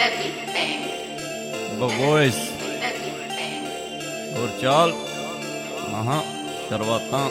voice और चाल शुरुआत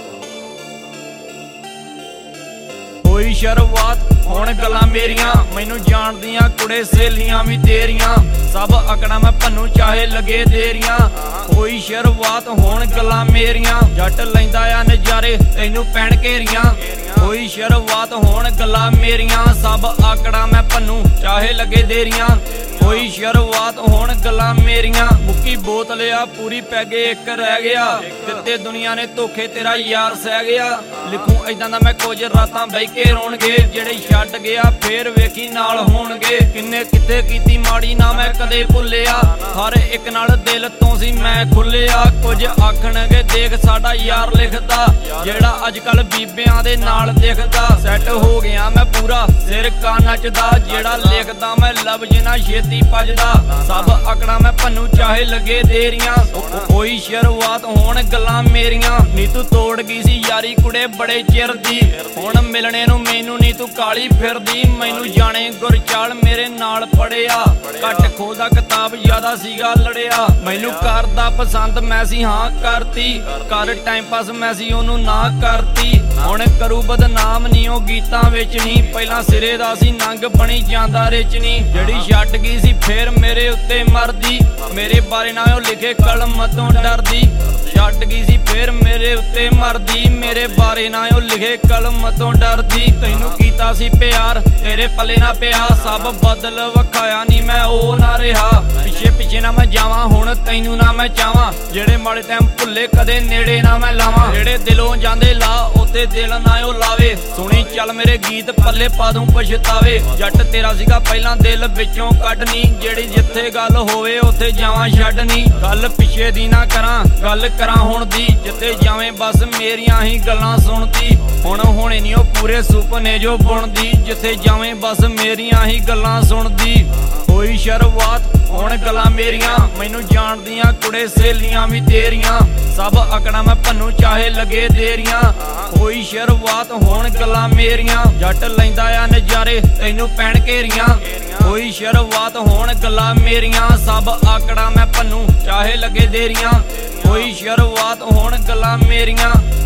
होई शुरुआत हुण गल्लां मेरियां मैनू जानदियां कुड़े सहेलियां भी तेरियां सब अकड़ा मैं भन्नू चाहे लगे देरियां होई शुरुआत हुण गल्लां मेरियां जट लैंदा आ नज़ारे तैनू पैण घेरियां होई शुरुआत हुण गल्लां मेरियां सब आकड़ा मैं भन्नू चाहे लगे देरियां होई शुरुआत हुण गल्लां मेरियां मुक्की बोतल आ पूरी पैगे एक रह गया दित्ते दुनिया ने धोखे तेरा यार सह गया लिखूं इदां दा मैं कुछ रातां बह के रोणगे जेड़े छड्ड गया फेर वेखी नाल होणगे किन्ने किथे कीती माड़ी ना मैं कदे भुल्लिया हर एक नाल दिल तो सी मैं खुल्लिया कुछ आखणगे देख साडा यार लिखदा जेड़ा अजकल बीबियां दे नाल दिखदा सैट हो गया मैं पूरा सिर का नचदा जेड़ा लिखदा मैं लफ्ज़ ना छेती भजदा सब अकड़ा मैं भन्नू चाहे लगे देरियां होई शुरुआत हुण गल्लां मेरियां नी तू तोड़ गई सी यारी कुड़े बड़े चिर दी हुण मिलने नू मैनू नी तू काली फिरदी मैनू जाने गुरचाल मेरे नाल पढ़िया घट खोदा किताब ज्यादा सीगा लड़िया मैनू करदा पसंद मैं सी हां करती कर टाइम पास मैं सी ओनू ना करती हुण करू बदनाम नी ओ गीतां विच नी पहला सिरे दा सी नंग बनी जांदा रिच नी जड़ी छड्ड गई सी फिर मेरे उत्ते मरदी मेरे बारे ना ओ लिखे कलम तो डरदी छड्ड गई सी फिर मेरे उत्ते मरदी मेरे बारे ना ओ लिखे कलम तो डरदी तैनू कीता सी प्यार तेरे पले ना पिया सब बदल वखाया नी मैं ओ ना रहा पिछे पिछे ना मैं जावां हुण तैनू ना मैं चावां जेड़े माड़े टाइम भुल्ले कदे नेड़े ना मैं लावां जेड़े दिलों जांदे ला उत्ते दिल ना ओ लावे सुनी चल मेरे गीत पल्ले पा दूं पछतावे जट तेरा सीगा पहला दिल विचों कड्डनी जेड़ी जिथे गल होवे उत्थे जावां छड्डनी गल पिछे दी ना करां गल करां हुण दी जिथे जावें बस मेरियां ही गल्लां सुणदी हुण होणे नी ओ पूरे सुपने जो बुणदी जिथे जावें बस मेरियां ही गल्लां सुणदी होई शुरुआत हुण गल्लां मेरियां मैनू जानदियां कुड़े सहेलियां भी तेरियां सब अकड़ा मैं भन्नू चाहे लगे देरियां होई शुरुआत हुण गल्लां मेरियां जट लैंदा आ नज़ारे तैनू पैण घेरियां होई शुरुआत हुण गल्लां मेरियां सब आकड़ा मैं भन्नू चाहे लगे देरियां होई शुरुआत हुण गल्लां मेरियां